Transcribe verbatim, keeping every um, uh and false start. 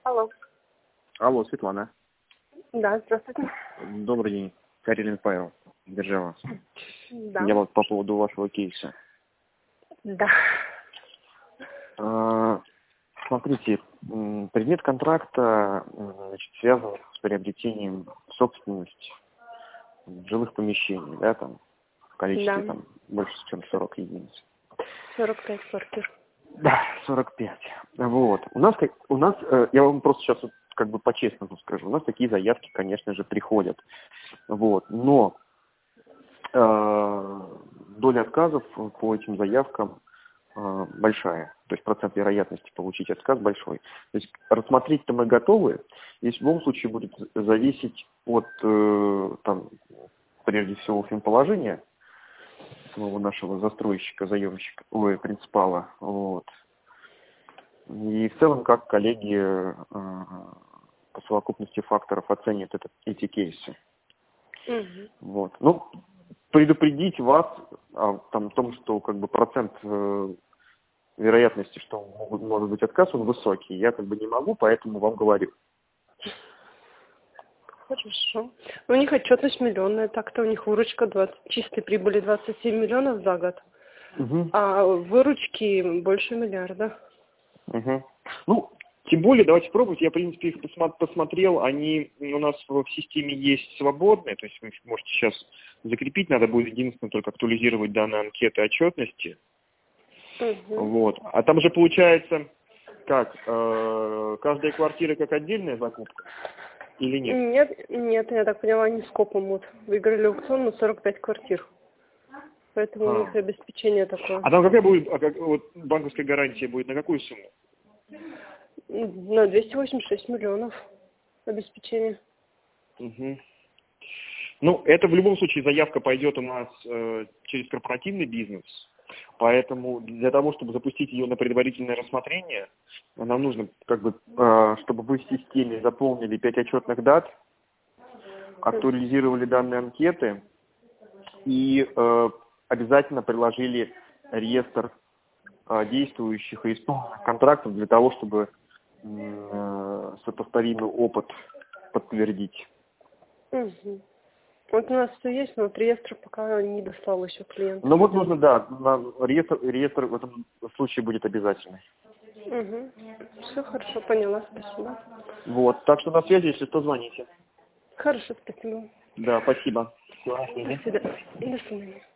Алло. Алло, Светлана. Да, здравствуйте. Добрый день. Карелин Павел, Держава. Да. Я вот по поводу вашего кейса. Да. А, смотрите, предмет контракта значит, связан с приобретением собственности жилых помещений, да, там, в количестве Да. там больше, чем сорок единиц. сорок пять квартир. Да, сорок пять. Вот. У нас, у нас, я вам просто сейчас вот как бы по-честному скажу, у нас такие заявки, конечно же, приходят. Вот. Но э, доля отказов по этим заявкам э, большая. То есть процент вероятности получить отказ большой. То есть рассмотреть-то мы готовы. Здесь в любом случае будет зависеть от, э, там, прежде всего, финположения самого нашего застройщика, заемщика, ой, принципала. Вот. И в целом, как коллеги э, по совокупности факторов оценят этот, эти кейсы. Угу. Вот. Ну, предупредить вас о там, том, что как бы процент э, вероятности, что могут, может быть отказ, он высокий. Я как бы не могу, поэтому вам говорю. Хорошо. У них отчетность миллионная, так-то у них выручка двадцать, чистой прибыли двадцать семь миллионов за год, Угу. а выручки больше миллиарда. Угу. Ну, тем более, давайте пробовать. Я, в принципе, их посмотрел. Они у нас в системе есть свободные. То есть вы можете сейчас закрепить. Надо будет единственное только актуализировать данные анкеты отчетности. Угу. Вот. А там же получается, как, э, каждая квартира как отдельная закупка? Или нет? Нет, нет, я так поняла, они скопом вот выиграли аукцион на сорок пять квартир. Поэтому А. у них обеспечение такое. А там какая будет, а как, вот, банковская гарантия будет на какую сумму? На двести восемьдесят шесть миллионов обеспечение. Угу. Ну, это в любом случае заявка пойдет у нас э, через корпоративный бизнес. Поэтому для того, чтобы запустить ее на предварительное рассмотрение, нам нужно, как бы, э, чтобы вы в системе заполнили пять отчетных дат, актуализировали данные анкеты и э, обязательно приложили реестр э, действующих и исполненных контрактов для того, чтобы э, сопоставимый опыт подтвердить. Угу. Вот у нас все есть, но вот реестр пока не достал еще клиент. Ну вот нужно, да, на реестр, реестр в этом случае будет обязательный. Угу. Все хорошо, поняла, спасибо. Вот, так что на связи, если что, звоните. Хорошо, спасибо. Да, спасибо. Всего на До связи. свидания. До свидания.